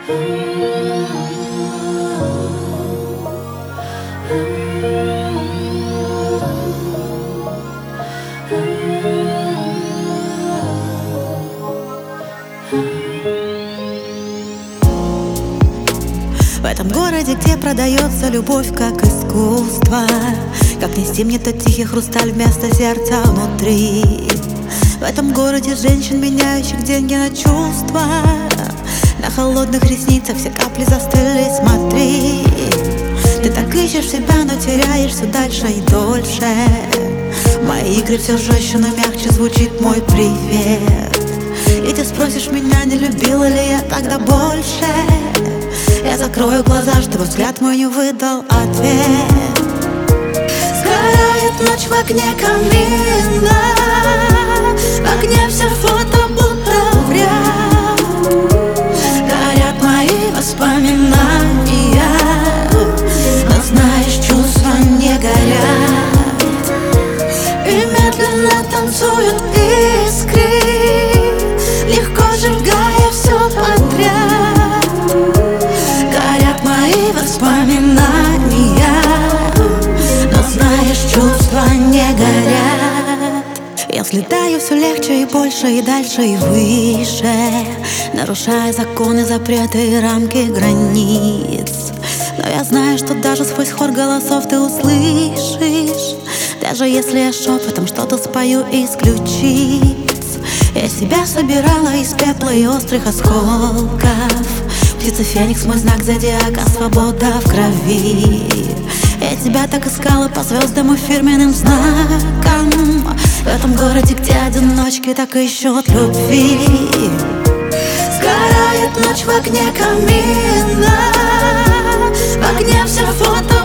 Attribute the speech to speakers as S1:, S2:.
S1: В этом городе, где продается любовь как искусство, как нести мне тот тихий хрусталь вместо сердца внутри. В этом городе женщин, меняющих деньги на чувства. На холодных ресницах все капли застыли, смотри. Ты так ищешь себя, но теряешь все дальше и дольше. В мои игры все жестче, но мягче звучит мой привет. И ты спросишь меня, не любила ли я тогда больше. Я закрою глаза, чтобы взгляд мой не выдал ответ. Сгорает ночь в огне камина, в огне все фото будто вряд. Горят мои воспоминания, но знаешь, чувства не горят. И медленно танцуют искры, легко сжигая все подряд. Горят мои воспоминания, но знаешь, чувства не горят. Я взлетаю все легче и больше, и дальше, и выше, нарушая законы, запреты и рамки границ. Но я знаю, что даже сквозь хор голосов ты услышишь. Даже если я шепотом что-то спою из ключиц. Я себя собирала из пепла и острых осколков. Птица Феникс, мой знак зодиака, свобода в крови. Я тебя так искала по звездам и фирменным знакам. В этом городе, где одиночки так ищут любви. Сгорает ночь в огне камина, в огне все фото